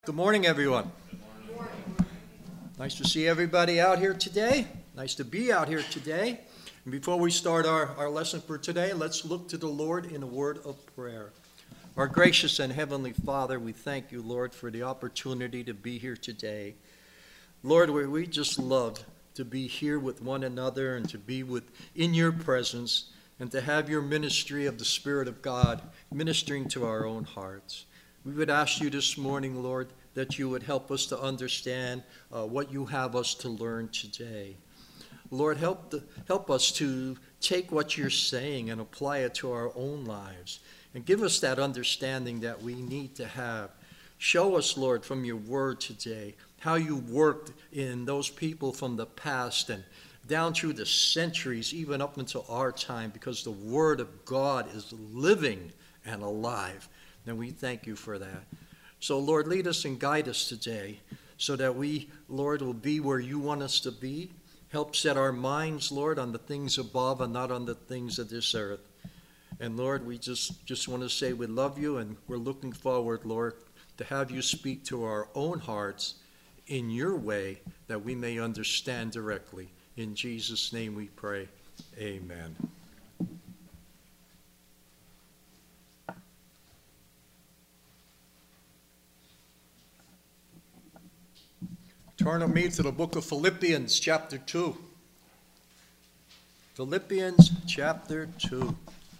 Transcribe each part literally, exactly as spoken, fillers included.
Good morning, everyone. Good morning. Nice to see everybody out here today. Nice to be out here today. And before we start our, our lesson for today, let's look to the Lord in a word of prayer. Our gracious and heavenly Father, we thank you, Lord, for the opportunity to be here today. Lord, we, we just love to be here with one another and to be with in your presence and to have your ministry of the Spirit of God ministering to our own hearts. We would ask you this morning, Lord, that you would help us to understand uh, what you have us to learn today. Lord, help, the, help us to take what you're saying and apply it to our own lives. And give us that understanding that we need to have. Show us, Lord, from your word today, how you worked in those people from the past and down through the centuries, even up until our time, because the word of God is living and alive. And we thank you for that. So, Lord, lead us and guide us today so that we, Lord, will be where you want us to be. Help set our minds, Lord, on the things above and not on the things of this earth. And, Lord, we just, just want to say we love you and we're looking forward, Lord, to have you speak to our own hearts in your way that we may understand directly. In Jesus' name we pray. Amen. Turn with me to the book of Philippians, chapter two. Philippians, chapter two.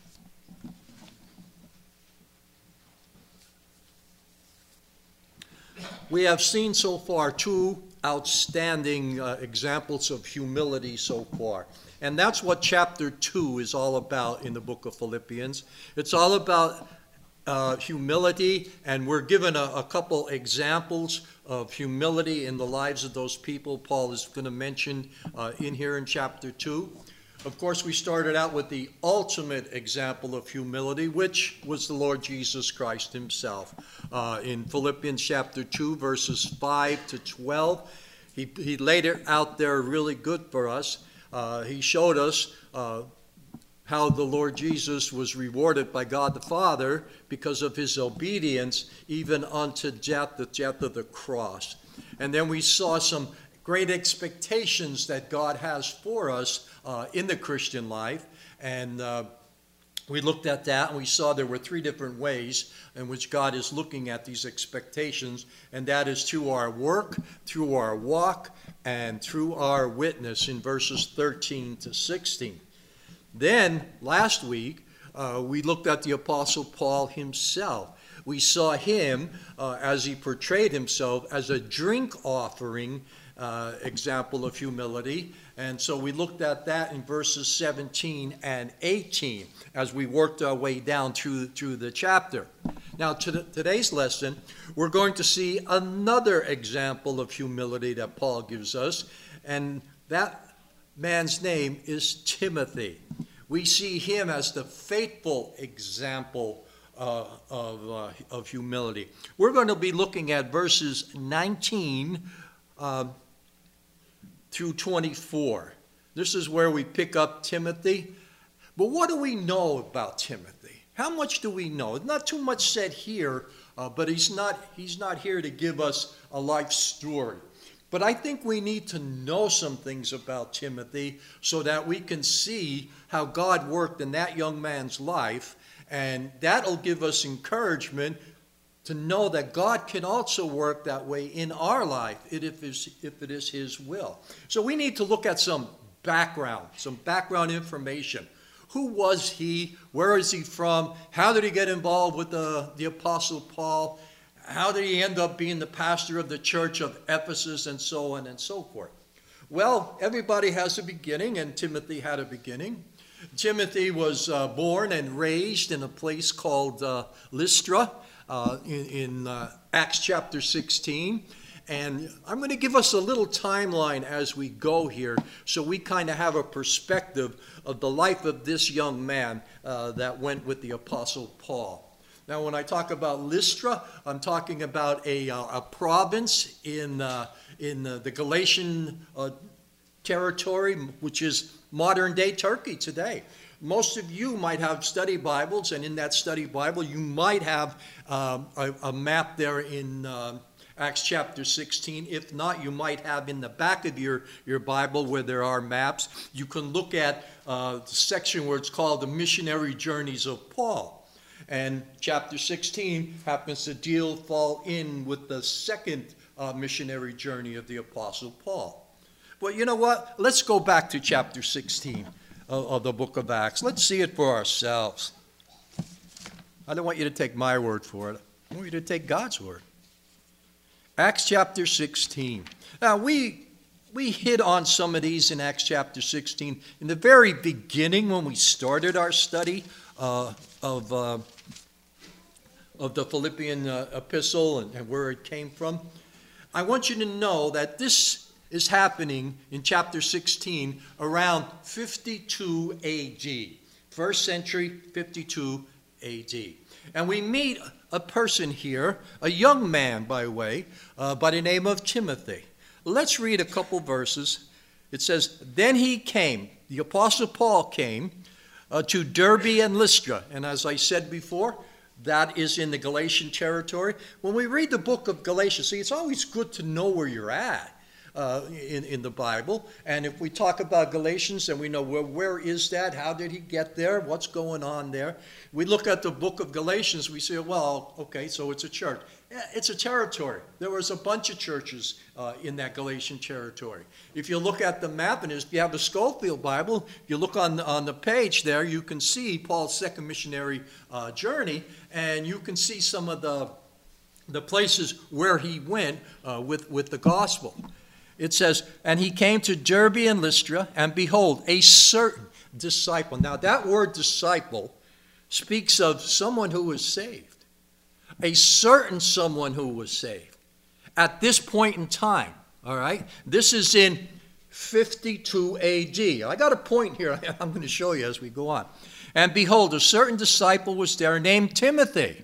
We have seen so far two outstanding uh, examples of humility so far. And that's what chapter two is all about in the book of Philippians. It's all about uh, humility, and we're given a, a couple examples of humility in the lives of those people Paul is going to mention uh, in here in chapter two. Of course, we started out with the ultimate example of humility, which was the Lord Jesus Christ himself. Uh, in Philippians chapter two, verses five to twelve, he, he laid it out there really good for us. Uh, he showed us uh, how the Lord Jesus was rewarded by God the Father because of his obedience, even unto death, the death of the cross. And then we saw some great expectations that God has for us uh, in the Christian life. And uh, we looked at that and we saw there were three different ways in which God is looking at these expectations. And that is through our work, through our walk, and through our witness in verses thirteen to sixteen. Then, last week, uh, we looked at the Apostle Paul himself. We saw him uh, as he portrayed himself as a drink offering uh, example of humility. And so we looked at that in verses seventeen and eighteen as we worked our way down through, through the chapter. Now, to the, today's lesson, we're going to see another example of humility that Paul gives us, and that man's name is Timothy. We see him as the faithful example uh, of, uh, of humility. We're going to be looking at verses nineteen uh, through twenty-four. This is where we pick up Timothy. But what do we know about Timothy? How much do we know? Not too much said here, uh, but he's not, he's not here to give us a life story. But I think we need to know some things about Timothy so that we can see how God worked in that young man's life, and that'll give us encouragement to know that God can also work that way in our life if it is, if it is his will. So we need to look at some background, some background information. Who was he? Where is he from? How did he get involved with the, the Apostle Paul? How did he end up being the pastor of the church of Ephesus, and so on and so forth? Well, everybody has a beginning, and Timothy had a beginning. Timothy was uh, born and raised in a place called uh, Lystra uh, in, in uh, Acts chapter sixteen. And I'm going to give us a little timeline as we go here so we kind of have a perspective of the life of this young man uh, that went with the Apostle Paul. Now, when I talk about Lystra, I'm talking about a, uh, a province in, uh, in uh, the Galatian uh, territory, which is modern-day Turkey today. Most of you might have study Bibles, and in that study Bible, you might have um, a, a map there in uh, Acts chapter sixteen. If not, you might have in the back of your, your Bible where there are maps, you can look at uh, the section where it's called the missionary journeys of Paul. And chapter sixteen happens to deal, fall in with the second uh, missionary journey of the Apostle Paul. But you know what? Let's go back to chapter sixteen of, of the book of Acts. Let's see it for ourselves. I don't want you to take my word for it. I want you to take God's word. Acts chapter sixteen. Now, we, we hit on some of these in Acts chapter sixteen. In the very beginning, when we started our study uh, of, uh, of the Philippian uh, epistle and, and where it came from, I want you to know that this is happening in chapter sixteen around fifty-two A D. First century, fifty-two A D. And we meet a person here, a young man, by the way, uh, by the name of Timothy. Let's read a couple verses. It says, then he came, the Apostle Paul came, uh, to Derbe and Lystra. And as I said before, that is in the Galatian territory. When we read the book of Galatians, see, it's always good to know where you're at. Uh, in, in the Bible. And if we talk about Galatians, then we know where, where is that? How did he get there? What's going on there? We look at the book of Galatians, we say, well, okay, so it's a church. Yeah, it's a territory. There was a bunch of churches uh, in that Galatian territory. If you look at the map, and if you have the Schofield Bible, if you look on, on the page there, you can see Paul's second missionary uh, journey, and you can see some of the, the places where he went uh, with, with the gospel. It says, and he came to Derbe and Lystra, and behold, a certain disciple. Now that word disciple speaks of someone who was saved. A certain someone who was saved. At this point in time, all right? This is in fifty-two A D. I got a point here I'm going to show you as we go on. And behold, a certain disciple was there named Timothy,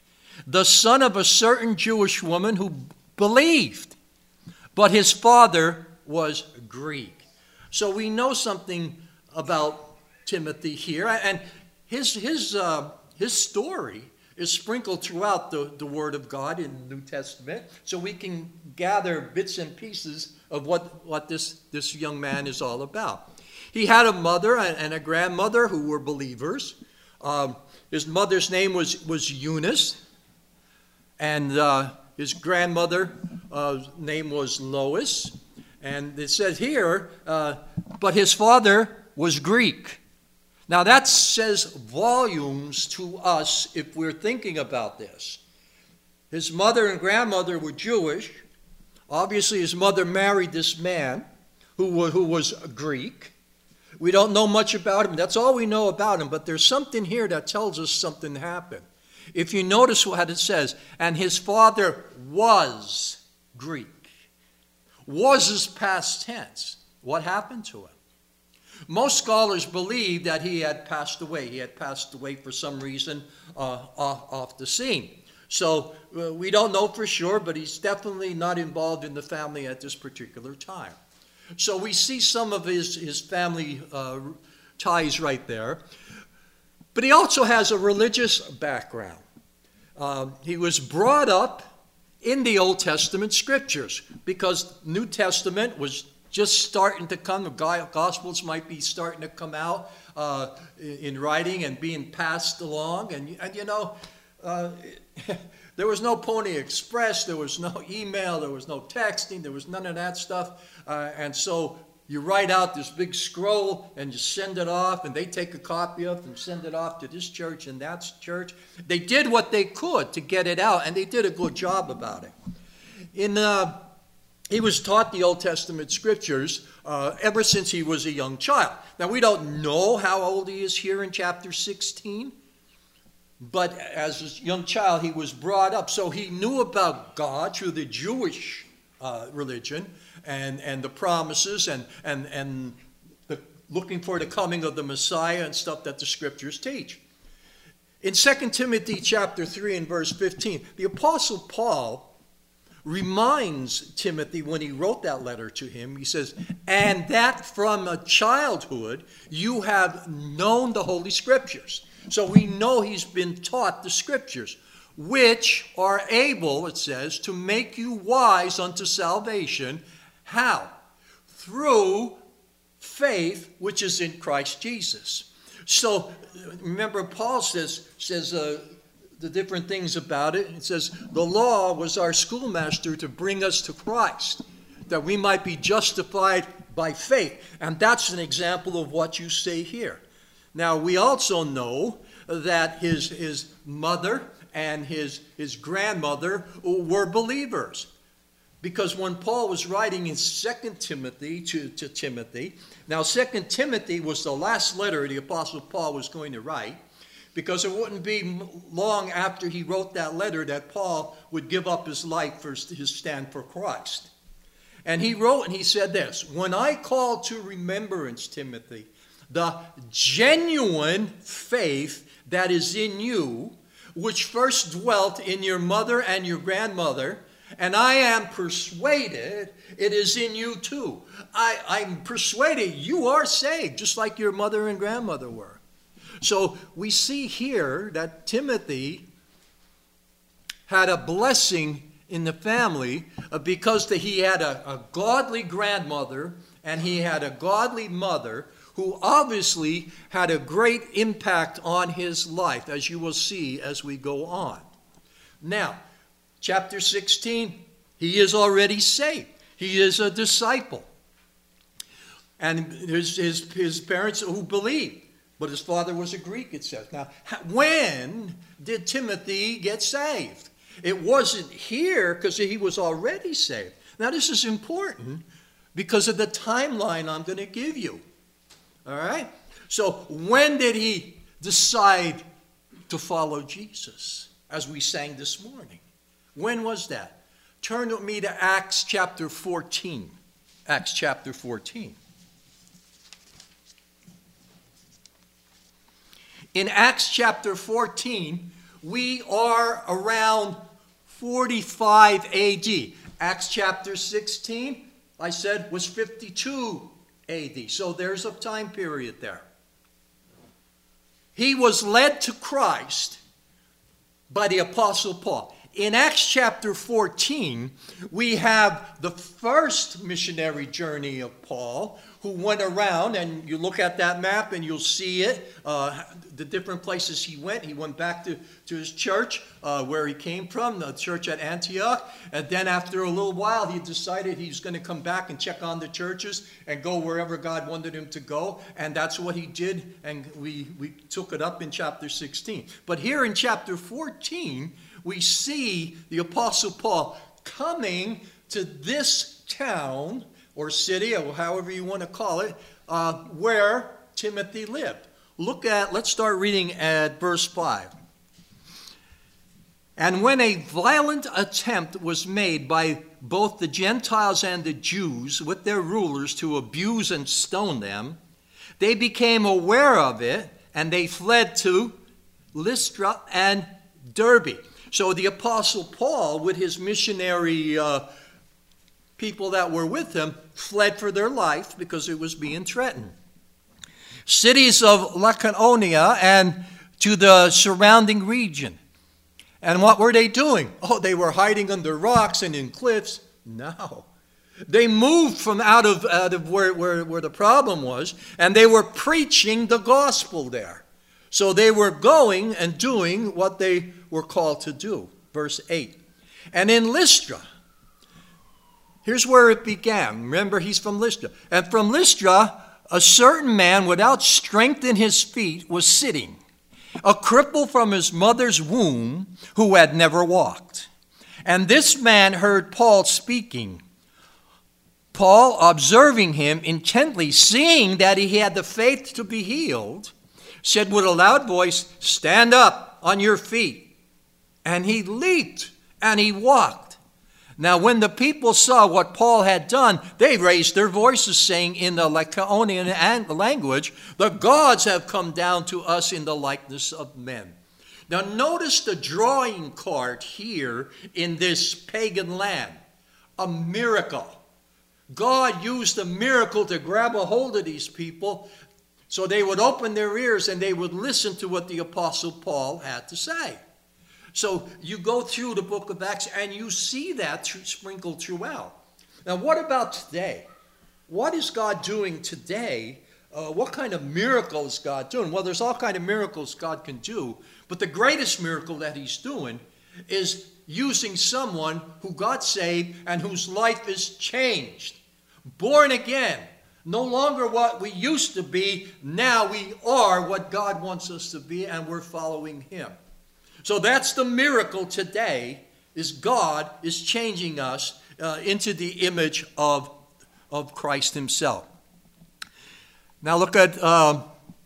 the son of a certain Jewish woman who believed. But his father was Greek. So we know something about Timothy here. And his, his, uh, his story is sprinkled throughout the, the Word of God in the New Testament. So we can gather bits and pieces of what, what this, this young man is all about. He had a mother and a grandmother who were believers. Um, his mother's name was, was Eunice. And uh, his grandmother Uh, name was Lois, and it says here, uh, but his father was Greek. Now that says volumes to us if we're thinking about this. His mother and grandmother were Jewish. Obviously his mother married this man who, who was Greek. We don't know much about him. That's all we know about him, but there's something here that tells us something happened. If you notice what it says, and his father was Greek. Was is past tense. What happened to him? Most scholars believe that he had passed away. He had passed away for some reason uh, off, off the scene. So uh, we don't know for sure, but he's definitely not involved in the family at this particular time. So we see some of his, his family uh, ties right there. But he also has a religious background. Uh, he was brought up in the Old Testament scriptures, because New Testament was just starting to come. The Gospels might be starting to come out uh, in writing and being passed along. And, and you know, uh, there was no Pony Express, there was no email, there was no texting, there was none of that stuff. Uh, and so you write out this big scroll and you send it off, and they take a copy of it and send it off to this church and that church. They did what they could to get it out, and they did a good job about it. In, uh, he was taught the Old Testament scriptures uh, ever since he was a young child. Now, we don't know how old he is here in chapter sixteen, but as a young child, he was brought up. So he knew about God through the Jewish uh, religion, and, and the promises and, and, and the looking for the coming of the Messiah and stuff that the scriptures teach. In Second Timothy chapter three and verse fifteen, the Apostle Paul reminds Timothy when he wrote that letter to him, he says, and that from a childhood you have known the Holy Scriptures. So we know he's been taught the Scriptures. which are able, it says, to make you wise unto salvation. How? Through faith which is in Christ Jesus. So remember, Paul says, says uh, the different things about it. It says the law was our schoolmaster to bring us to Christ, that we might be justified by faith. And that's an example of what you say here. Now, we also know that his, his mother and his, his grandmother were believers. Because when Paul was writing in Second Timothy to, to Timothy, now Second Timothy was the last letter the Apostle Paul was going to write, because it wouldn't be long after he wrote that letter that Paul would give up his life for his stand for Christ. And he wrote and he said this, "When I call to remembrance, Timothy, the genuine faith that is in you, which first dwelt in your mother and your grandmother, and I am persuaded it is in you too." I, I'm persuaded you are saved, just like your mother and grandmother were. So we see here that Timothy had a blessing in the family because he had a, a godly grandmother and he had a godly mother who obviously had a great impact on his life, as you will see as we go on. Now, chapter sixteen, he is already saved. He is a disciple. And his, his, his parents who believed, but his father was a Greek, it says. Now, when did Timothy get saved? It wasn't here because he was already saved. Now, this is important because of the timeline I'm going to give you. All right? So, when did he decide to follow Jesus, as we sang this morning? When was that? Turn with me to Acts chapter fourteen. Acts chapter fourteen. In Acts chapter fourteen, we are around forty-five A D. Acts chapter sixteen, I said, was fifty-two A D. So there's a time period there. He was led to Christ by the Apostle Paul. In Acts chapter fourteen, we have the first missionary journey of Paul, who went around, and you look at that map and you'll see it, uh, the different places he went. He went back to, to his church uh, where he came from, the church at Antioch. And then after a little while, he decided he's going to come back and check on the churches and go wherever God wanted him to go. And that's what he did, and we, we took it up in chapter sixteen. But here in chapter fourteen, we see the Apostle Paul coming to this town or city, or however you want to call it, uh, where Timothy lived. Look at, let's start reading at verse five. "And when a violent attempt was made by both the Gentiles and the Jews with their rulers to abuse and stone them, they became aware of it, and they fled to Lystra and Derbe." So the Apostle Paul, with his missionary uh, people that were with him, fled for their life because it was being threatened. Cities of Lycaonia and to the surrounding region. And what were they doing? Oh, they were hiding under rocks and in cliffs. No. They moved from out of, out of where, where, where the problem was, and they were preaching the gospel there. So they were going and doing what they were called to do. Verse eight. "And in Lystra," here's where it began. Remember, he's from Lystra. "And from Lystra, a certain man without strength in his feet was sitting, a cripple from his mother's womb, who had never walked. And this man heard Paul speaking. Paul, observing him intently, seeing that he had the faith to be healed, said with a loud voice, 'Stand up on your feet.' And he leaped and he walked. Now when the people saw what Paul had done, they raised their voices, saying in the Lycaonian language, 'The gods have come down to us in the likeness of men.'" Now notice the drawing card here in this pagan land. A miracle. God used a miracle to grab a hold of these people so they would open their ears and they would listen to what the Apostle Paul had to say. So you go through the book of Acts and you see that sprinkled throughout. Now, what about today? What is God doing today? Uh, what kind of miracles is God doing? Well, there's all kind of miracles God can do, but the greatest miracle that he's doing is using someone who got saved and whose life is changed. Born again. No longer what we used to be. Now we are what God wants us to be, and we're following him. So that's the miracle today, is God is changing us uh, into the image of, of Christ himself. Now look at uh,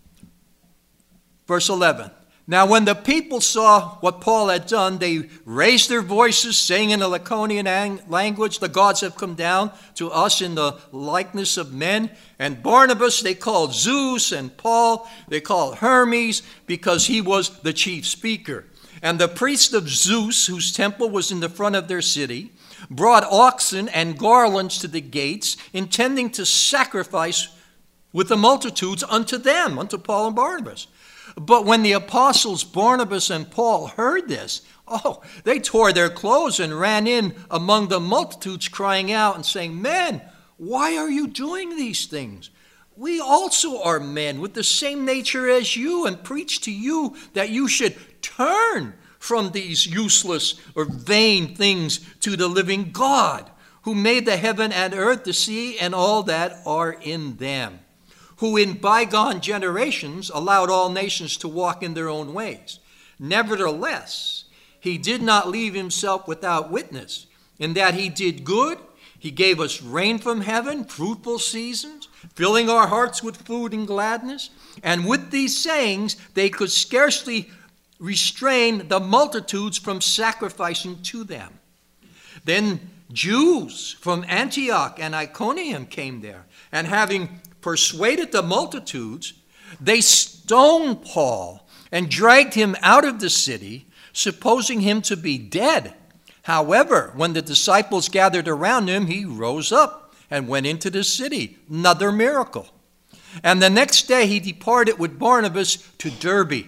verse eleven. Now when the people saw what Paul had done, they raised their voices, saying in the Lycaonian language, the gods have come down to us in the likeness of men. And Barnabas they called Zeus, and Paul they called Hermes, because he was the chief speaker. And the priest of Zeus, whose temple was in the front of their city, brought oxen and garlands to the gates, intending to sacrifice with the multitudes unto them, unto Paul and Barnabas. But when the apostles Barnabas and Paul heard this, oh, they tore their clothes and ran in among the multitudes, crying out and saying, Men, why are you doing these things? We also are men with the same nature as you, and preach to you that you should turn from these useless or vain things to the living God, who made the heaven and earth, the sea, and all that are in them, who in bygone generations allowed all nations to walk in their own ways. Nevertheless, he did not leave himself without witness, in that he did good. He gave us rain from heaven, fruitful seasons, filling our hearts with food and gladness. And with these sayings, they could scarcely restrain the multitudes from sacrificing to them. Then Jews from Antioch and Iconium came there, and having persuaded the multitudes, they stoned Paul and dragged him out of the city, supposing him to be dead. However, when the disciples gathered around him, he rose up and went into the city. Another miracle. And the next day he departed with Barnabas to Derbe.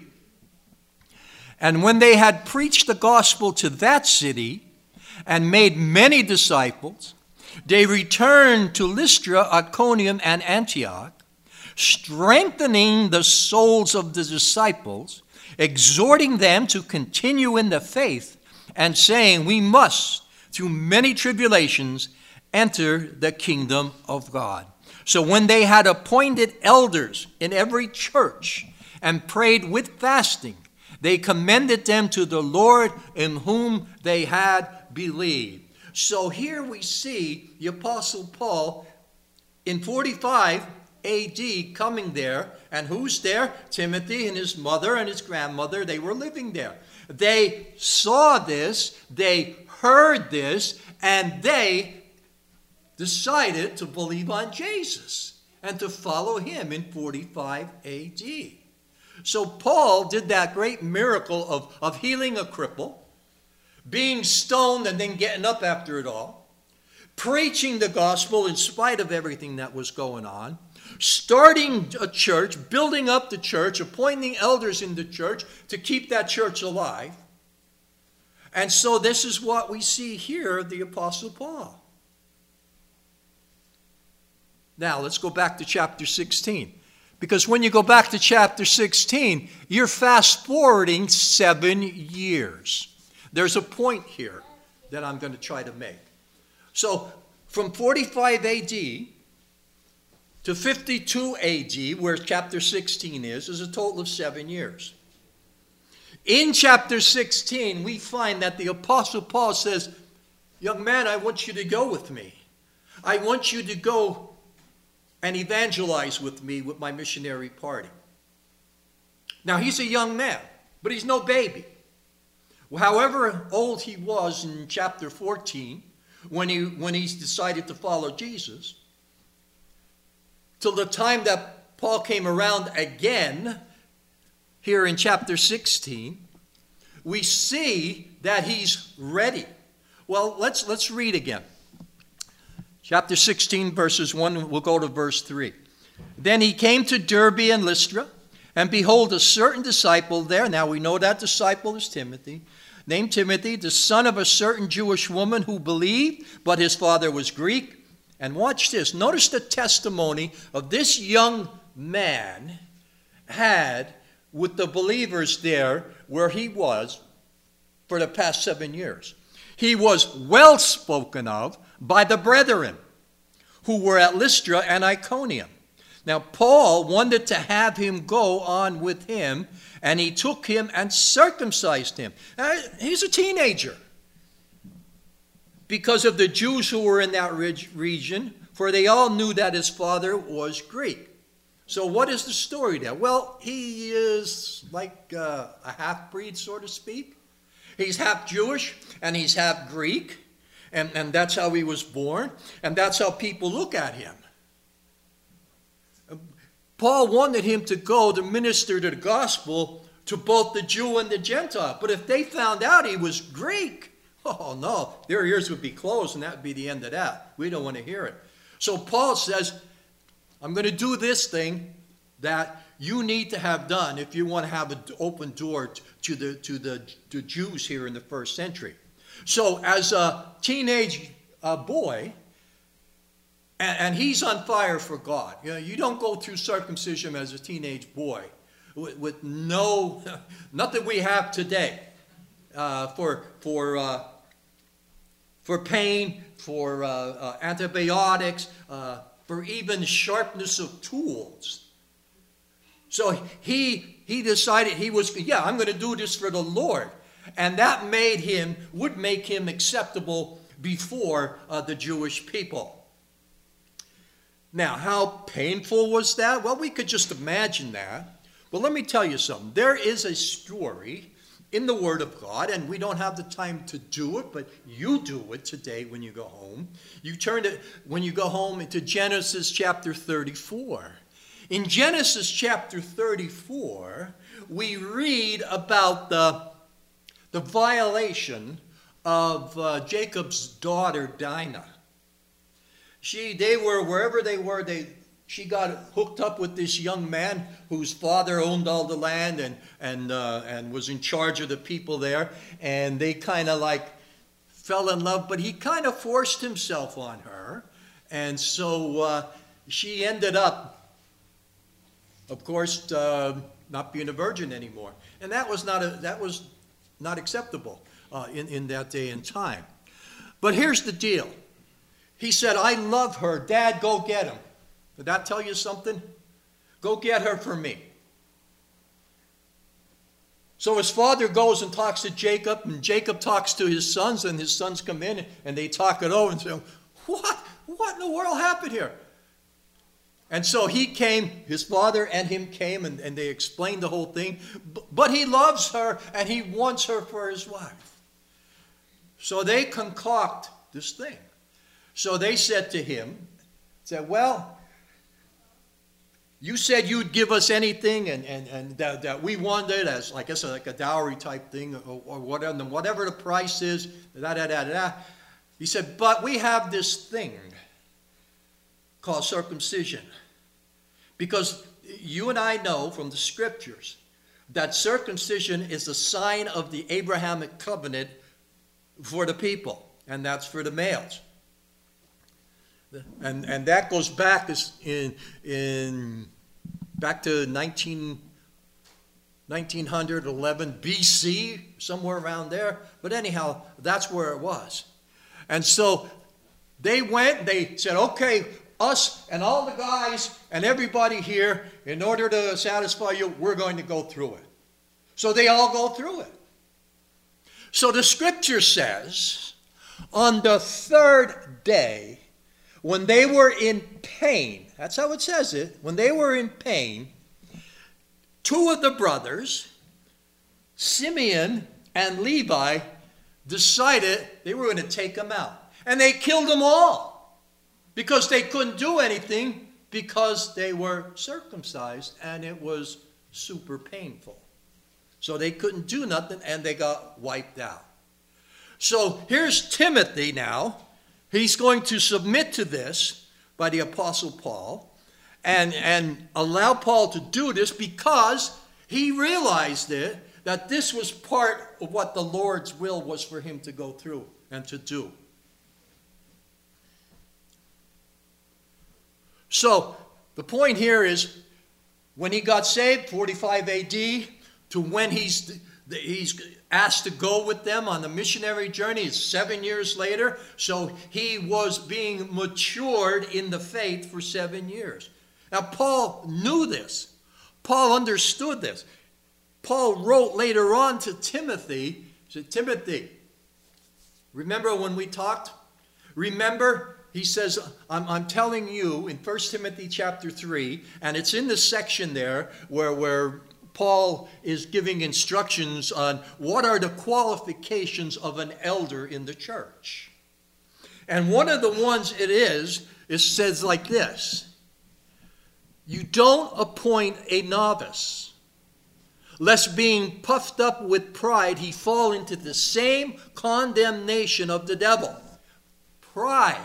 And when they had preached the gospel to that city and made many disciples, they returned to Lystra, Iconium, and Antioch, strengthening the souls of the disciples, exhorting them to continue in the faith, and saying, we must, through many tribulations, enter the kingdom of God. So when they had appointed elders in every church and prayed with fasting, they commended them to the Lord in whom they had believed. So here we see the Apostle Paul in forty-five A D coming there. And who's there? Timothy and his mother and his grandmother. They were living there. They saw this, they heard this, and they decided to believe on Jesus and to follow him in forty-five A D. So Paul did that great miracle of, of healing a cripple, being stoned and then getting up after it all, preaching the gospel in spite of everything that was going on, starting a church, building up the church, appointing elders in the church to keep that church alive. And so this is what we see here of the Apostle Paul. Now let's go back to chapter sixteen. Because when you go back to chapter sixteen, you're fast forwarding seven years. There's a point here that I'm going to try to make. So from forty-five A D to fifty-two A D, where chapter sixteen is, is a total of seven years. In chapter sixteen, we find that the Apostle Paul says, young man, I want you to go with me. I want you to go and evangelize with me with my missionary party. Now, he's a young man, but he's no baby. However old he was in chapter fourteen, when he, when he decided to follow Jesus, till the time that Paul came around again, here in chapter sixteen, we see that he's ready. Well, let's, let's read again. Chapter sixteen, verses one, we'll go to verse three. Then he came to Derbe and Lystra, and behold, a certain disciple there. Now we know that disciple is Timothy, named Timothy, the son of a certain Jewish woman who believed, but his father was Greek. And watch this. Notice the testimony of this young man had with the believers there where he was for the past seven years. He was well spoken of by the brethren who were at Lystra and Iconium. Now, Paul wanted to have him go on with him, and he took him and circumcised him. Now, he's a teenager because of the Jews who were in that region, for they all knew that his father was Greek. So what is the story there? Well, he is like uh, a half-breed, so to speak. He's half Jewish and he's half Greek, and, and that's how he was born, and that's how people look at him. Paul wanted him to go to minister to the gospel to both the Jew and the Gentile. But if they found out he was Greek, oh no, their ears would be closed and that would be the end of that. We don't want to hear it. So Paul says, I'm going to do this thing that you need to have done if you want to have an open door to the, to the, to Jews here in the first century. So as a teenage uh, boy, and, and he's on fire for God. You know, you don't go through circumcision as a teenage boy with, with no, nothing we have today uh, for, for, uh, for pain, for uh, uh, antibiotics, uh, for even sharpness of tools. So he, he decided he was, yeah, I'm going to do this for the Lord. And that made him, would make him acceptable before uh, the Jewish people. Now, how painful was that? Well, we could just imagine that. But let me tell you something. There is a story in the Word of God, and we don't have the time to do it, but you do it today when you go home. You turn to, when you go home, into Genesis chapter thirty-four. In Genesis chapter thirty-four, we read about the, the violation of uh, Jacob's daughter Dinah. She, they were, wherever they were, they, she got hooked up with this young man whose father owned all the land and, and, uh, and was in charge of the people there. And they kind of like fell in love, but he kind of forced himself on her. And so uh, she ended up, of course, uh, not being a virgin anymore. And that was not, a, that was not acceptable uh, in, in that day and time. But here's the deal. He said, I love her. Dad, go get him. Did that tell you something? Go get her for me. So his father goes and talks to Jacob, and Jacob talks to his sons, and his sons come in, and they talk it over and say, what? What in the world happened here? And so he came, his father and him came, and, and they explained the whole thing. But he loves her, and he wants her for his wife. So they concoct this thing. So they said to him, said, well, you said you'd give us anything and, and, and that, that we wanted as, I guess, like a dowry type thing or, or whatever, whatever the price is, da, da, da, da. He said, but we have this thing called circumcision. Because you and I know from the scriptures that circumcision is a sign of the Abrahamic covenant for the people, and that's for the males. And, and that goes back in, in, back to nineteen, nineteen eleven B C, somewhere around there. But anyhow, that's where it was. And so they went, they said, okay, us and all the guys and everybody here, in order to satisfy you, we're going to go through it. So they all go through it. So the scripture says, on the third day, when they were in pain, that's how it says it, when they were in pain, two of the brothers, Simeon and Levi, decided they were going to take them out. And they killed them all because they couldn't do anything because they were circumcised and it was super painful. So they couldn't do nothing and they got wiped out. So here's Timothy now. He's going to submit to this by the Apostle Paul and, and allow Paul to do this because he realized it, that this was part of what the Lord's will was for him to go through and to do. So, the point here is, when he got saved, forty-five A D, to when he's, he's asked to go with them on the missionary journey, it's seven years later. So he was being matured in the faith for seven years. Now, Paul knew this. Paul understood this. Paul wrote later on to Timothy, he said, Timothy, remember when we talked? Remember? He says, I'm, I'm telling you in First Timothy chapter three, and it's in the section there where, where Paul is giving instructions on what are the qualifications of an elder in the church. And one of the ones it is, it says like this: you don't appoint a novice, lest being puffed up with pride he fall into the same condemnation of the devil. Pride.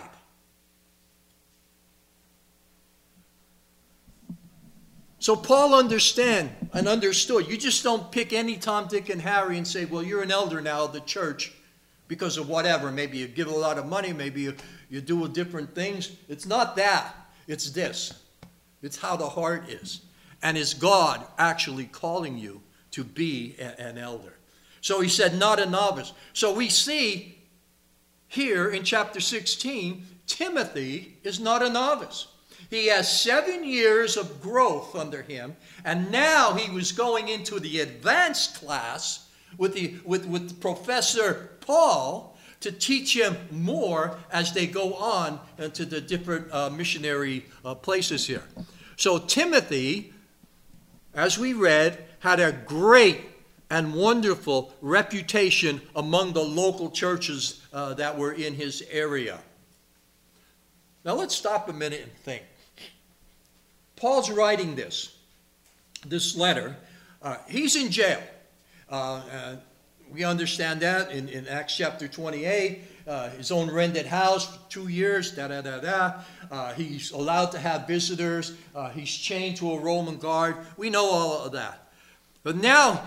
So Paul understand and understood. You just don't pick any Tom, Dick, and Harry and say, well, you're an elder now of the church because of whatever. Maybe you give a lot of money. Maybe you, you do different things. It's not that. It's this. It's how the heart is. And is God actually calling you to be a, an elder? So he said, not a novice. So we see here in chapter sixteen, Timothy is not a novice. He has seven years of growth under him, and now he was going into the advanced class with, the, with, with Professor Paul to teach him more as they go on into the different uh, missionary uh, places here. So Timothy, as we read, had a great and wonderful reputation among the local churches uh, that were in his area. Now let's stop a minute and think. Paul's writing this, this letter. Uh, he's in jail. Uh, uh, we understand that in, in Acts chapter twenty-eight. Uh, his own rented house for two years, da-da-da-da. Uh, he's allowed to have visitors. Uh, he's chained to a Roman guard. We know all of that. But now,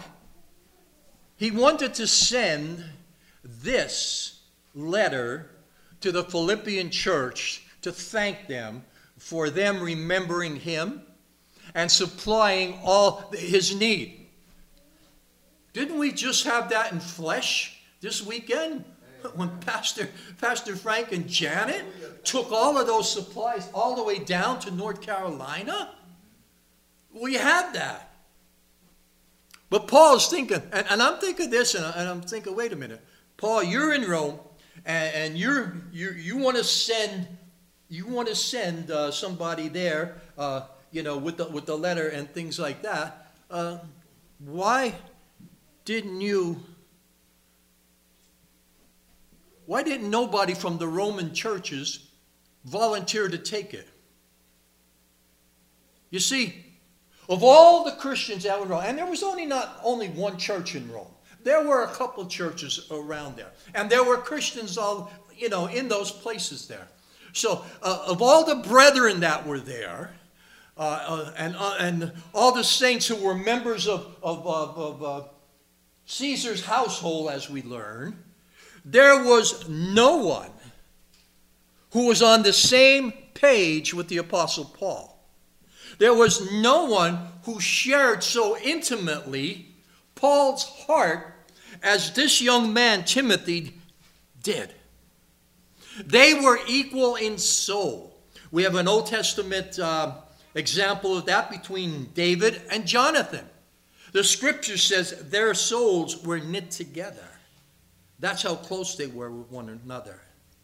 he wanted to send this letter to the Philippian church to thank them for them remembering him and supplying all his need. Didn't we just have that in flesh this weekend when Pastor, Pastor Frank and Janet took all of those supplies all the way down to North Carolina? We had that. But Paul's thinking, and, and I'm thinking this, and, and I'm thinking, wait a minute. Paul, you're in Rome, and, and you're, you're, you want to send... You want to send uh, somebody there, uh, you know, with the, with the letter and things like that. Uh, why didn't you, why didn't nobody from the Roman churches volunteer to take it? You see, of all the Christians out in Rome, and there was only not only one church in Rome. There were a couple churches around there. And there were Christians all, you know, in those places there. So, uh, of all the brethren that were there, uh, uh, and, uh, and all the saints who were members of, of, of, of uh, Caesar's household, as we learn, there was no one who was on the same page with the Apostle Paul. There was no one who shared so intimately Paul's heart as this young man, Timothy, did. They were equal in soul. We have an Old Testament uh, example of that between David and Jonathan. The scripture says their souls were knit together. That's how close they were with one another.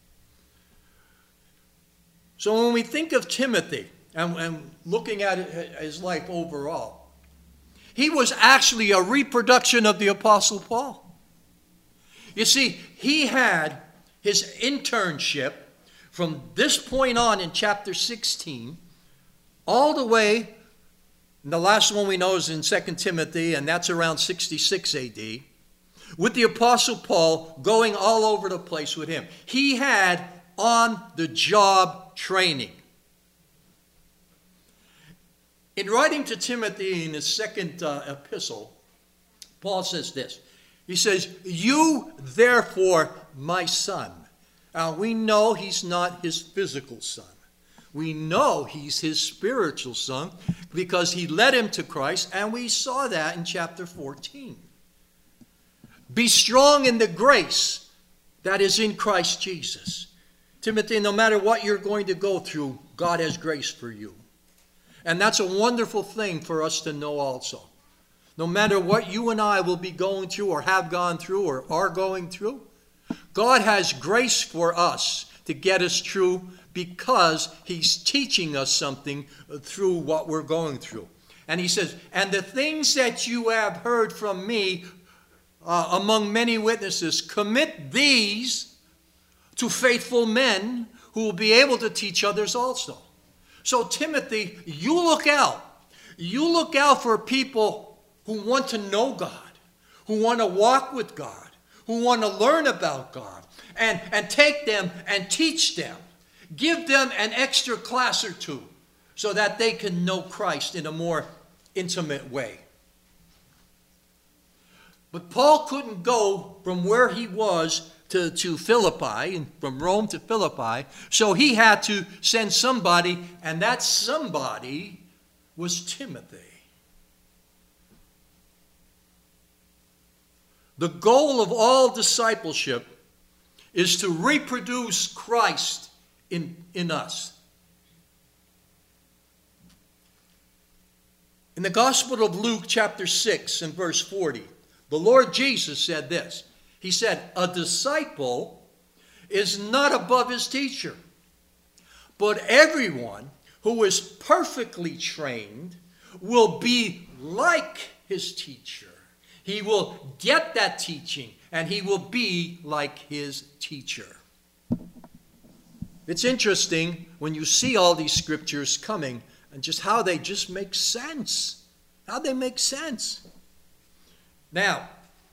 So when we think of Timothy and, and looking at his life overall, he was actually a reproduction of the Apostle Paul. You see, he had his internship from this point on in chapter sixteen, all the way, and the last one we know is in Second Timothy, and that's around sixty-six A D, with the Apostle Paul going all over the place with him. He had on-the-job training. In writing to Timothy in his second uh, epistle, Paul says this. He says, you therefore, my son. Now we know he's not his physical son. We know he's his spiritual son because he led him to Christ, and we saw that in chapter fourteen. Be strong in the grace that is in Christ Jesus. Timothy, no matter what you're going to go through, God has grace for you. And that's a wonderful thing for us to know also. No matter what you and I will be going through or have gone through or are going through, God has grace for us to get us through because he's teaching us something through what we're going through. And he says, and the things that you have heard from me uh, among many witnesses, commit these to faithful men who will be able to teach others also. So Timothy, you look out. You look out for people who want to know God, who want to walk with God, who want to learn about God, and, and take them and teach them. Give them an extra class or two so that they can know Christ in a more intimate way. But Paul couldn't go from where he was to, to Philippi, and from Rome to Philippi, so he had to send somebody, and that somebody was Timothy. The goal of all discipleship is to reproduce Christ in, in us. In the Gospel of Luke, chapter six and verse forty, the Lord Jesus said this. He said, a disciple is not above his teacher, but everyone who is perfectly trained will be like his teacher. He will get that teaching, and he will be like his teacher. It's interesting when you see all these scriptures coming and just how they just make sense. How they make sense. Now,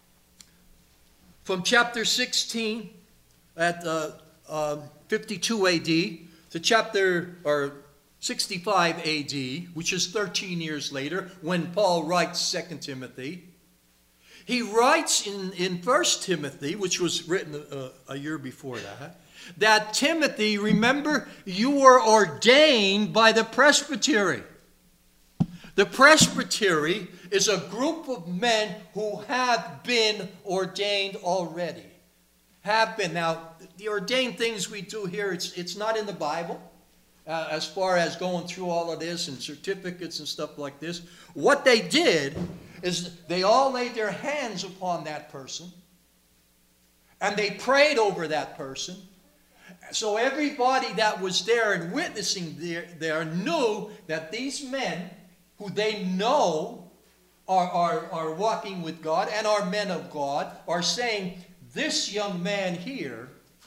from chapter sixteen at uh, uh, fifty-two A D to chapter or sixty-five A D, which is thirteen years later, when Paul writes Second Timothy, he writes in, in First Timothy, which was written a, a year before that, that Timothy, remember, you were ordained by the presbytery. The presbytery is a group of men who have been ordained already. Have been. Now, the ordained things we do here, it's, it's not in the Bible, uh, as far as going through all of this and certificates and stuff like this. What they did is they all laid their hands upon that person, and they prayed over that person. So everybody that was there and witnessing there, there knew that these men, who they know are, are, are walking with God and are men of God, are saying, this young man here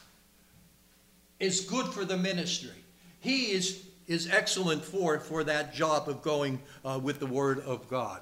is good for the ministry. He is, is excellent for, for that job of going uh, with the Word of God.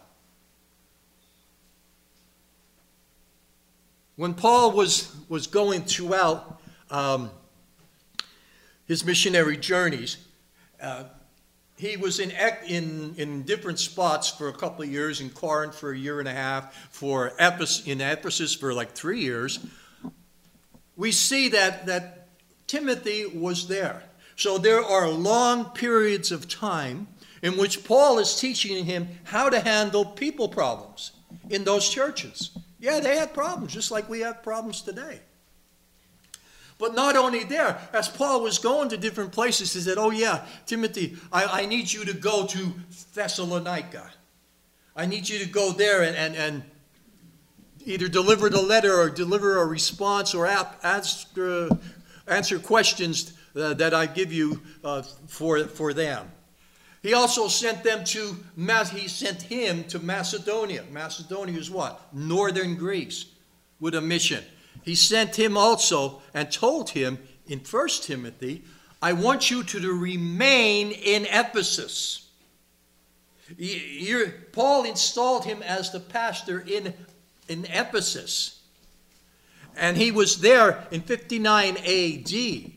When Paul was, was going throughout um, his missionary journeys, uh, he was in, in, in different spots for a couple of years, in Corinth for a year and a half, for Ephes, in Ephesus for like three years. We see that, that Timothy was there. So there are long periods of time in which Paul is teaching him how to handle people problems in those churches. Yeah, they had problems, just like we have problems today. But not only there, as Paul was going to different places, he said, oh yeah, Timothy, I, I need you to go to Thessalonica. I need you to go there and, and, and either deliver the letter or deliver a response or ask, uh, answer questions uh, that I give you uh, for, for them. He also sent them to, he sent him to Macedonia. Macedonia is what? Northern Greece, with a mission. He sent him also and told him in First Timothy, I want you to, to remain in Ephesus. You're, Paul installed him as the pastor in, in Ephesus. And he was there in fifty-nine A D.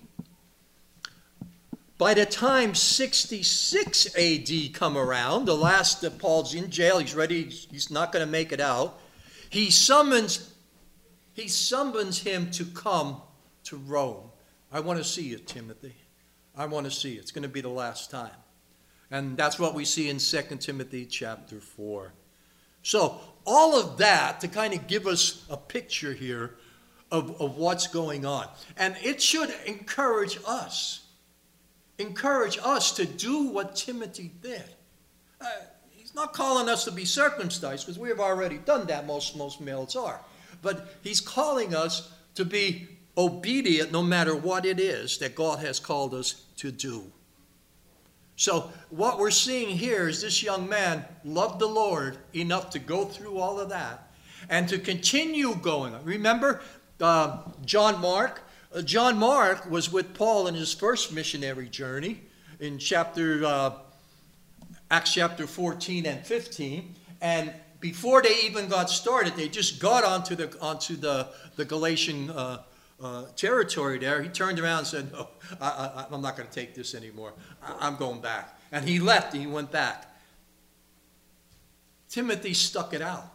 By the time sixty-six A D come around, the last that Paul's in jail, he's ready, he's not going to make it out. he summons, he summons him to come to Rome. I want to see you, Timothy. I want to see you. It's going to be the last time. And that's what we see in Second Timothy chapter four. So all of that to kind of give us a picture here of, of what's going on. And it should encourage us. Encourage us to do what Timothy did. Uh, he's not calling us to be circumcised, because we have already done that. Most, most males are. But he's calling us to be obedient no matter what it is that God has called us to do. So what we're seeing here is this young man loved the Lord enough to go through all of that and to continue going. Remember uh, John Mark? Uh, John Mark was with Paul in his first missionary journey in chapter uh, Acts chapter fourteen and fifteen. And before they even got started, they just got onto the onto the the Galatian uh, uh, territory there. He turned around and said, "No, I, I, I'm not going to take this anymore. I, I'm going back." And he left and he went back. Timothy stuck it out.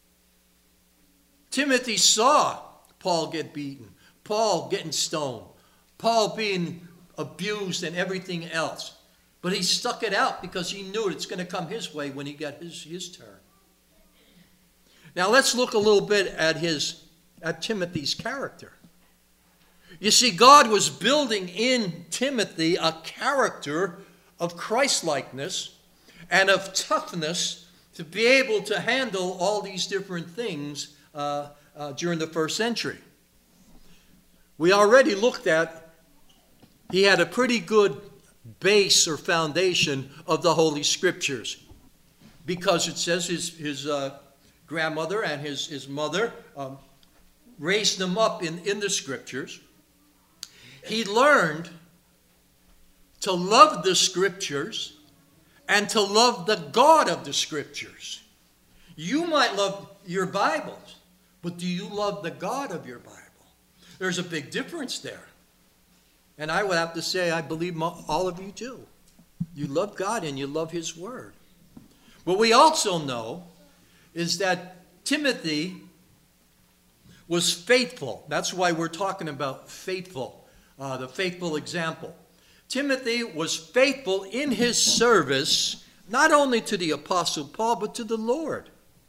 Timothy saw Paul get beaten, Paul getting stoned, Paul being abused and everything else. But he stuck it out because he knew it's going to come his way when he got his, his turn. Now let's look a little bit at his at Timothy's character. You see, God was building in Timothy a character of Christ-likeness and of toughness to be able to handle all these different things uh, uh, during the first century. We already looked at, he had a pretty good base or foundation of the Holy Scriptures, because it says his, his uh, grandmother and his, his mother um, raised him up in, in the Scriptures. He learned to love the Scriptures and to love the God of the Scriptures. You might love your Bibles, but do you love the God of your Bible? There's a big difference there. And I would have to say, I believe all of you do. You love God and you love His Word. What we also know is that Timothy was faithful. That's why we're talking about faithful, uh, the faithful example. Timothy was faithful in his service, not only to the Apostle Paul, but to the Lord.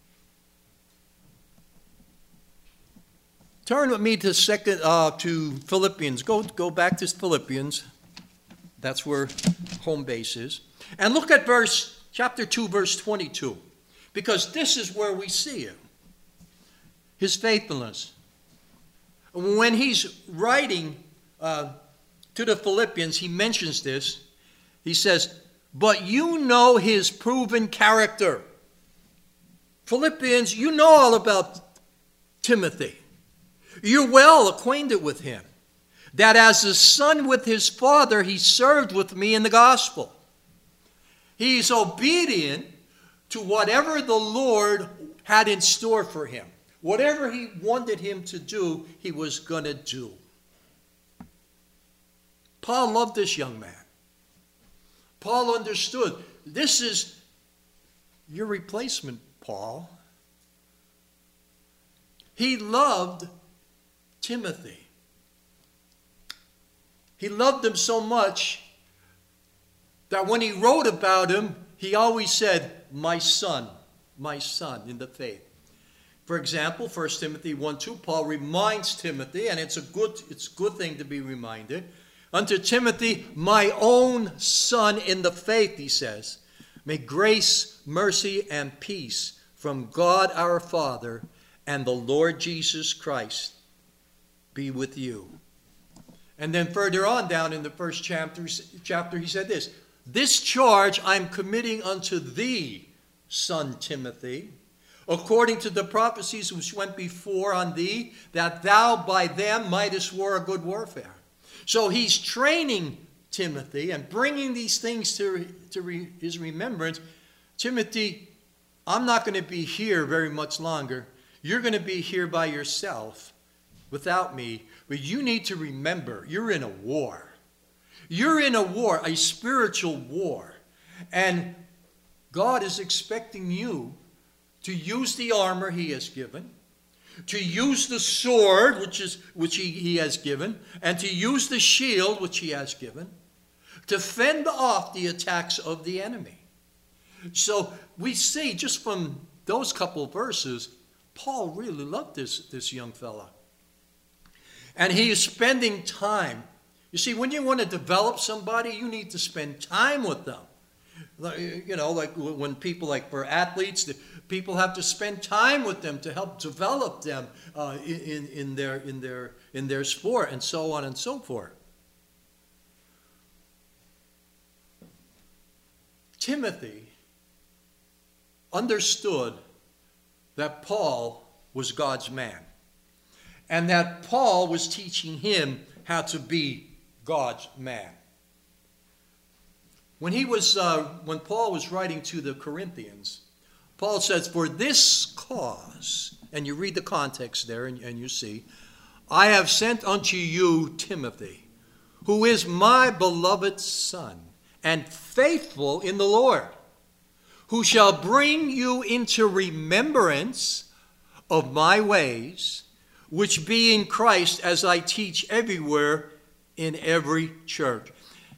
Turn with me to second uh, to Philippians. Go, go back to Philippians. That's where home base is. And look at verse chapter two, verse twenty-two. Because this is where we see it. His faithfulness. When he's writing uh, to the Philippians, he mentions this. He says, but you know his proven character. Philippians, you know all about Timothy. You're well acquainted with him. That as a son with his father, he served with me in the gospel. He's obedient to whatever the Lord had in store for him. Whatever he wanted him to do, he was going to do. Paul loved this young man. Paul understood, this is your replacement, Paul. He loved Timothy. He loved him so much that when he wrote about him, he always said, my son, my son in the faith. For example, First Timothy one two, Paul reminds Timothy, and it's a good, it's a good thing to be reminded, unto Timothy, my own son in the faith, he says, may grace, mercy, and peace from God our Father and the Lord Jesus Christ be with you. And then further on down in the first chapter, chapter he said this, this charge I'm committing unto thee, son Timothy, according to the prophecies which went before on thee, that thou by them mightest war a good warfare. So he's training Timothy and bringing these things to, to re, his remembrance. Timothy, I'm not going to be here very much longer. You're going to be here by yourself without me. But you need to remember, you're in a war. You're in a war, a spiritual war. And God is expecting you to use the armor he has given, to use the sword, which is which he, he has given, and to use the shield, which he has given, to fend off the attacks of the enemy. So we see just from those couple verses, Paul really loved this, this young fella. And he is spending time. You see, when you want to develop somebody, you need to spend time with them. You know, like when people, like for athletes, the people have to spend time with them to help develop them uh, in, in, their, in, their, in their sport, and so on and so forth. Timothy understood that Paul was God's man, and that Paul was teaching him how to be God's man. When he was, uh, when Paul was writing to the Corinthians, Paul says, "For this cause," and you read the context there, and, and you see, "I have sent unto you Timothy, who is my beloved son, and faithful in the Lord, who shall bring you into remembrance of my ways, which be in Christ, as I teach everywhere in every church."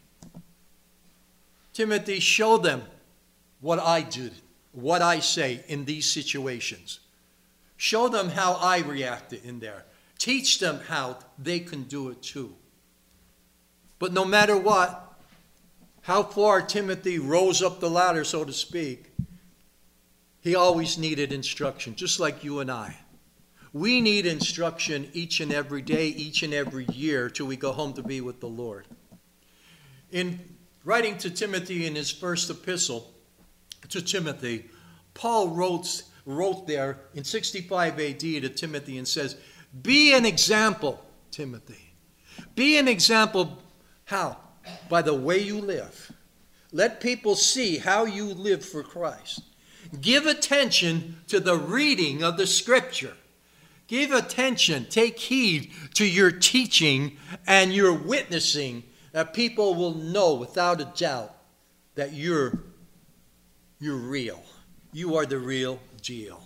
Timothy, show them what I did, what I say in these situations. Show them how I reacted in there. Teach them how they can do it too. But no matter what, how far Timothy rose up the ladder, so to speak, he always needed instruction, just like you and I. We need instruction each and every day, each and every year, till we go home to be with the Lord. In writing to Timothy in his first epistle to Timothy, Paul wrote, wrote there in sixty-five A D to Timothy and says, "Be an example, Timothy. Be an example." How? By the way you live. Let people see how you live for Christ. Give attention to the reading of the Scripture. Give attention, take heed to your teaching and your witnessing, that people will know without a doubt that you're, you're real. You are the real deal.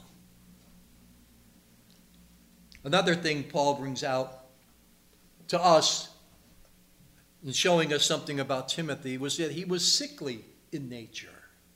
Another thing Paul brings out to us in showing us something about Timothy was that he was sickly in nature.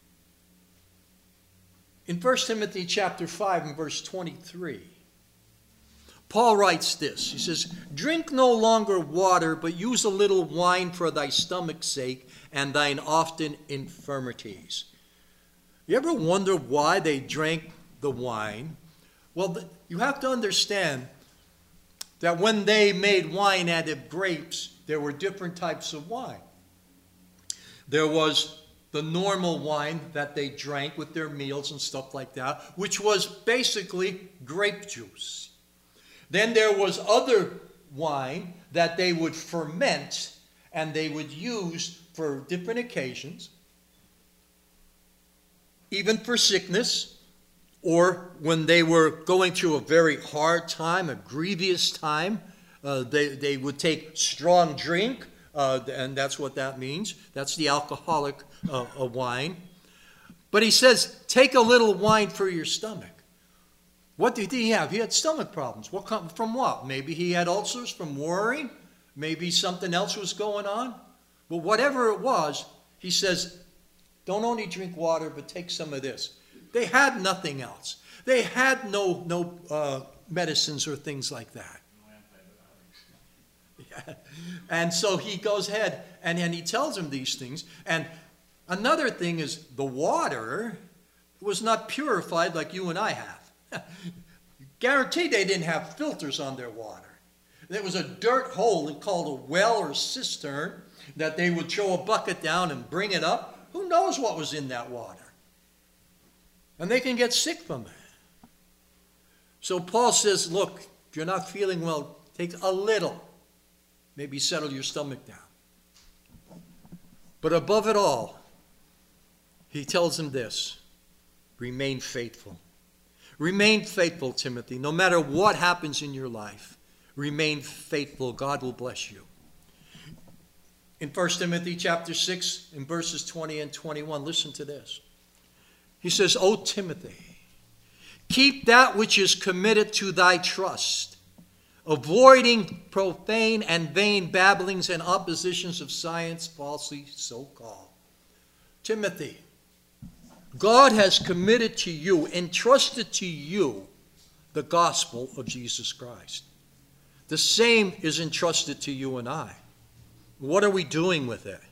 In First Timothy chapter five and verse twenty-three, Paul writes this. He says, "Drink no longer water, but use a little wine for thy stomach's sake and thine often infirmities." You ever wonder why they drank the wine? Well, you have to understand that when they made wine out of grapes, there were different types of wine. There was the normal wine that they drank with their meals and stuff like that, which was basically grape juice. Then there was other wine that they would ferment and they would use for different occasions, even for sickness, or when they were going through a very hard time, a grievous time. Uh, they, they would take strong drink, uh, and that's what that means. That's the alcoholic uh, uh, wine. But he says, take a little wine for your stomach. What did he have? He had stomach problems. What come from what? Maybe he had ulcers from worrying. Maybe something else was going on. But whatever it was, he says, don't only drink water, but take some of this. They had nothing else. They had no, no uh, medicines or things like that. Yeah. And so he goes ahead and, and he tells him these things. And another thing is the water was not purified like you and I have. Guaranteed they didn't have filters on their water. There was a dirt hole called a well or cistern that they would throw a bucket down and bring it up. Who knows what was in that water? And they can get sick from it. So Paul says, look, if you're not feeling well, take a little. Maybe settle your stomach down. But above it all, he tells him this: remain faithful. Remain faithful, Timothy. No matter what happens in your life, remain faithful. God will bless you. In First Timothy chapter six, in verses twenty and twenty-one, listen to this. He says, O Timothy, keep that which is committed to thy trust, avoiding profane and vain babblings and oppositions of science falsely so called. Timothy, God has committed to you, entrusted to you, the gospel of Jesus Christ. The same is entrusted to you and I. What are we doing with it?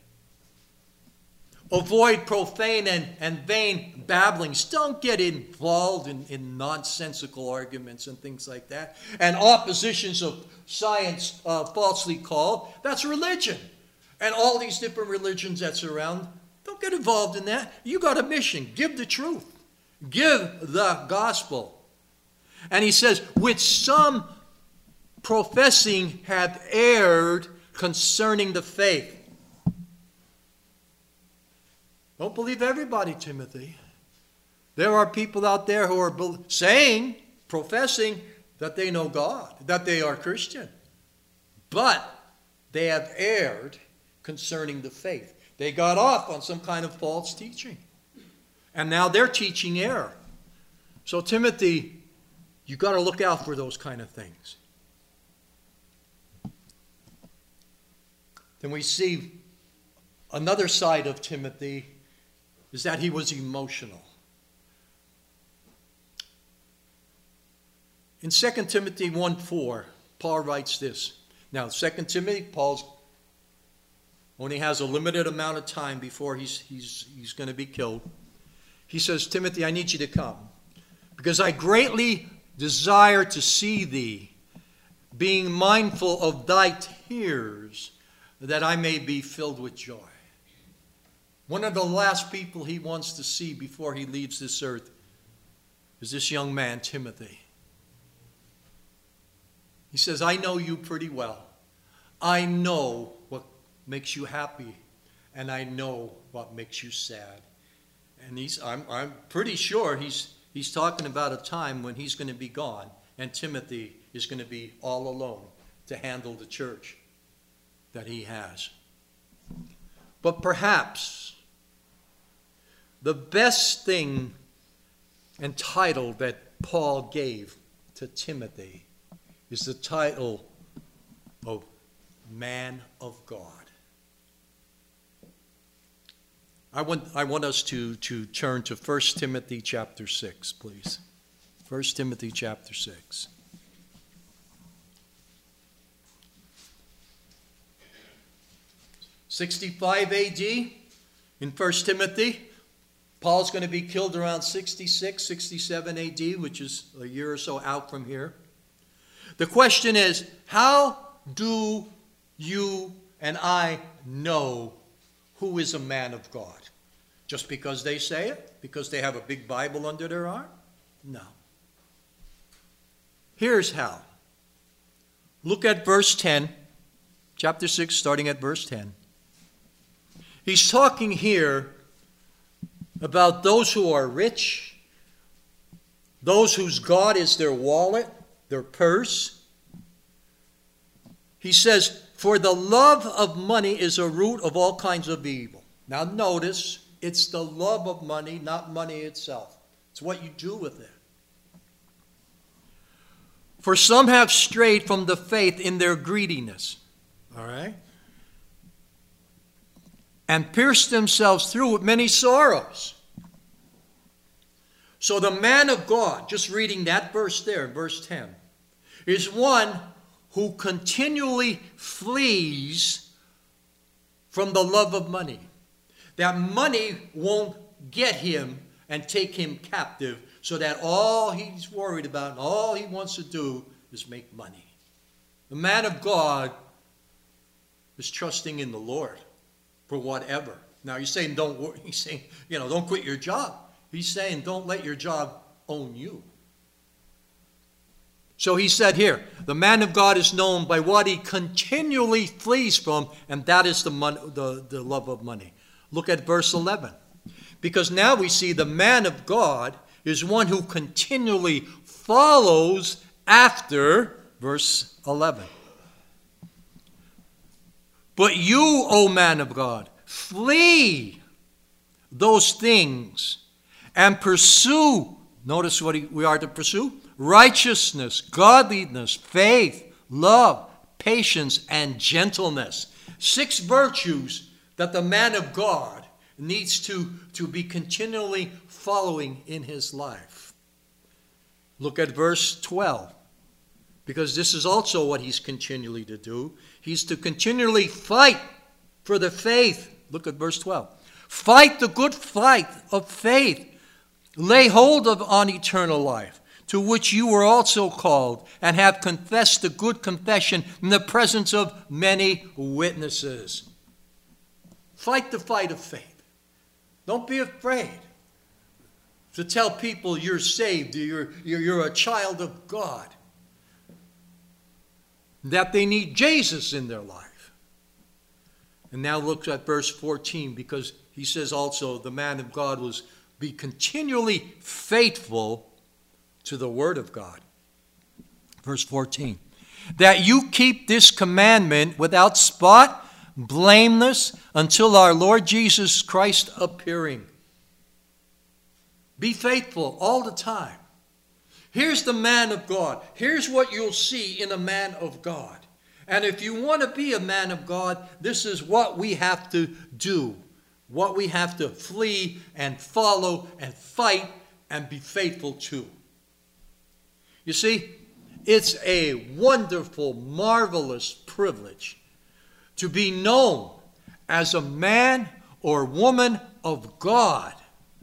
Avoid profane and, and vain babblings. Don't get involved in, in nonsensical arguments and things like that. And oppositions of science uh, falsely called. That's religion. And all these different religions that surround. Don't get involved in that. You got a mission. Give the truth. Give the gospel. And he says, which some professing have erred concerning the faith. Don't believe everybody, Timothy. There are people out there who are saying, professing that they know God, that they are Christian. But they have erred concerning the faith. They got off on some kind of false teaching. And now they're teaching error. So Timothy, you got to look out for those kind of things. Then we see another side of Timothy is that he was emotional. In Second Timothy one four, Paul writes this. Now, Second Timothy, Paul's only has a limited amount of time before he's, he's, he's going to be killed. He says, Timothy, I need you to come, because I greatly desire to see thee, being mindful of thy tears, that I may be filled with joy. One of the last people he wants to see before he leaves this earth is this young man, Timothy. He says, I know you pretty well. I know what makes you happy, and I know what makes you sad. And he's, I'm, I'm pretty sure he's, he's talking about a time when he's going to be gone, and Timothy is going to be all alone to handle the church that he has. But perhaps the best thing and title that Paul gave to Timothy is the title of Man of God. I want, I want us to, to turn to First Timothy chapter six, please. First Timothy chapter six. sixty-five A D in First Timothy. Paul's going to be killed around sixty-six, sixty-seven A D, which is a year or so out from here. The question is, how do you and I know who is a man of God? Just because they say it? Because they have a big Bible under their arm? No. Here's how. Look at verse ten, chapter six, starting at verse ten. He's talking here about those who are rich, those whose God is their wallet, their purse. He says, for the love of money is a root of all kinds of evil. Now notice, it's the love of money, not money itself. It's what you do with it. For some have strayed from the faith in their greediness. All right? And pierced themselves through with many sorrows. So the man of God, just reading that verse there, verse ten, is one who continually flees from the love of money. That money won't get him and take him captive, so that all he's worried about and all he wants to do is make money. The man of God is trusting in the Lord for whatever. Now he's saying don't worry. He's saying, you know, don't quit your job. He's saying don't let your job own you. So he said here, the man of God is known by what he continually flees from, and that is the, mon- the, the love of money. Look at verse eleven. Because now we see the man of God is one who continually follows after, verse eleven. But you, O man of God, flee those things and pursue Notice what he, we are to pursue. Righteousness, godliness, faith, love, patience, and gentleness. Six virtues that the man of God needs to, to be continually following in his life. Look at verse twelve, because this is also what he's continually to do. He's to continually fight for the faith. Look at verse twelve. Fight the good fight of faith. Lay hold of on eternal life, to which you were also called, and have confessed the good confession in the presence of many witnesses. Fight the fight of faith. Don't be afraid to tell people you're saved, you're, you're, you're a child of God, that they need Jesus in their life. And now look at verse fourteen, because he says also the man of God was be continually faithful to the word of God. Verse fourteen, that you keep this commandment without spot, blameless, until our Lord Jesus Christ appearing. Be faithful all the time. Here's the man of God. Here's what you'll see in a man of God. And if you want to be a man of God, this is what we have to do. What we have to flee and follow and fight and be faithful to. You see, it's a wonderful, marvelous privilege to be known as a man or woman of God.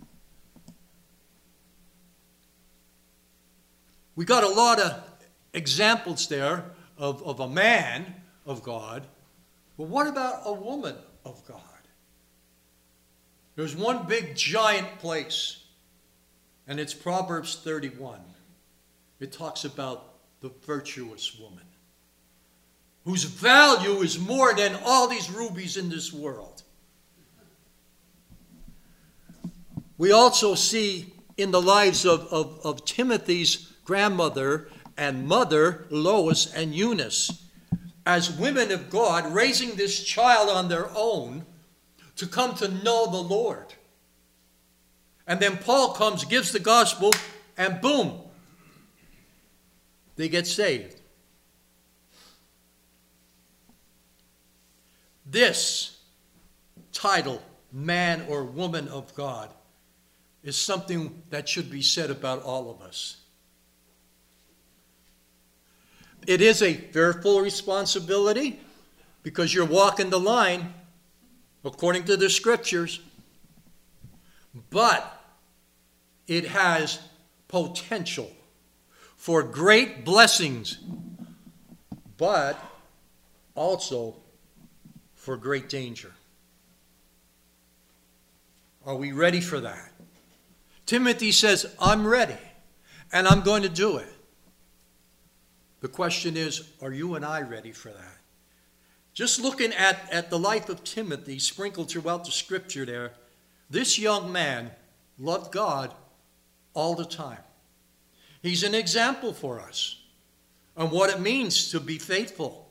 We got a lot of examples there of, of a man of God. But what about a woman of God? There's one big giant place, and it's Proverbs thirty-one. It talks about the virtuous woman, whose value is more than all these rubies in this world. We also see in the lives of, of, of Timothy's grandmother and mother, Lois and Eunice, as women of God, raising this child on their own to come to know the Lord. And then Paul comes, gives the gospel, and boom, they get saved. This title, man or woman of God, is something that should be said about all of us. It is a fearful responsibility because you're walking the line according to the scriptures, but it has potential for great blessings, but also for great danger. Are we ready for that? Timothy says, I'm ready, and I'm going to do it. The question is, are you and I ready for that? Just looking at, at the life of Timothy sprinkled throughout the scripture there, this young man loved God all the time. He's an example for us on what it means to be faithful.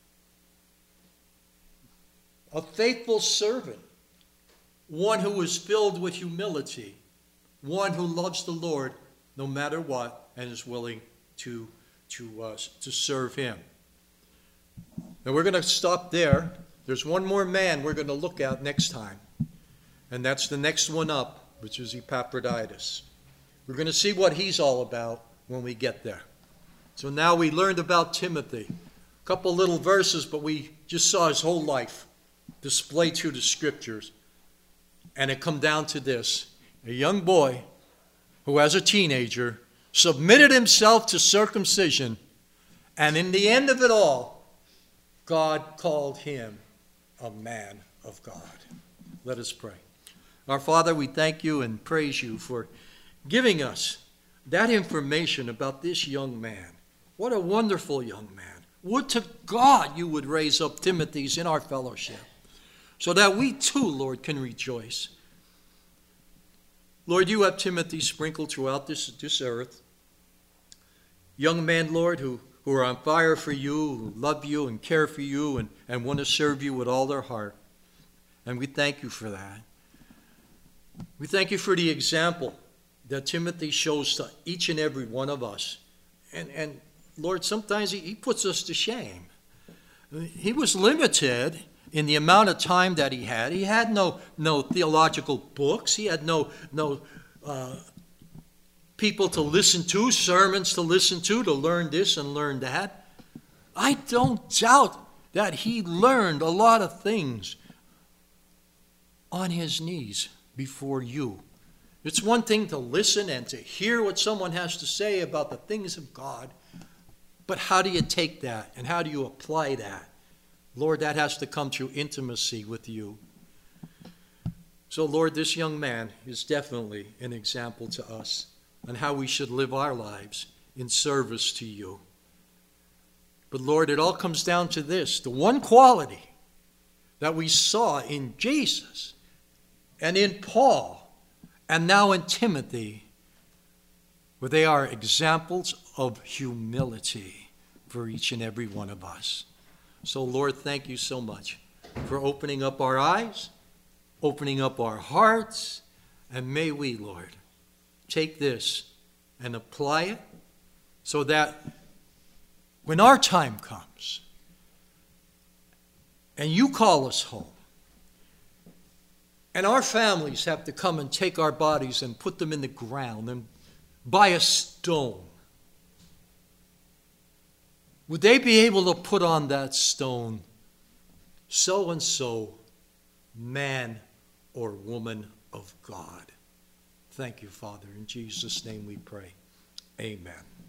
A faithful servant, one who is filled with humility, one who loves the Lord no matter what and is willing to, to, uh, to serve him. Now we're going to stop there. There's one more man we're going to look at next time, and that's the next one up, which is Epaphroditus. We're going to see what he's all about when we get there. So now we learned about Timothy. A couple little verses, but we just saw his whole life displayed through the scriptures. And it come down to this. A young boy who, as a teenager, submitted himself to circumcision. And in the end of it all, God called him a man of God. Let us pray. Our Father, we thank you and praise you for giving us that information about this young man. What a wonderful young man. Would to God you would raise up Timothy's in our fellowship so that we too, Lord, can rejoice. Lord, you have Timothy sprinkled throughout this, this earth. Young men, Lord, who, who are on fire for you, who love you and care for you and, and want to serve you with all their heart. And we thank you for that. We thank you for the example that Timothy shows to each and every one of us. And, and Lord, sometimes he, he puts us to shame. He was limited in the amount of time that he had. He had no, no theological books. He had no, no uh, people to listen to, sermons to listen to, to learn this and learn that. I don't doubt that he learned a lot of things on his knees before you. It's one thing to listen and to hear what someone has to say about the things of God, but how do you take that and how do you apply that? Lord, that has to come through intimacy with you. So, Lord, this young man is definitely an example to us on how we should live our lives in service to you. But, Lord, it all comes down to this, the one quality that we saw in Jesus and in Paul and now in Timothy, where they are examples of humility for each and every one of us. So, Lord, thank you so much for opening up our eyes, opening up our hearts, and may we, Lord, take this and apply it so that when our time comes and you call us home, and our families have to come and take our bodies and put them in the ground and buy a stone, would they be able to put on that stone, so-and-so, man or woman of God? Thank you, Father. In Jesus' name we pray. Amen.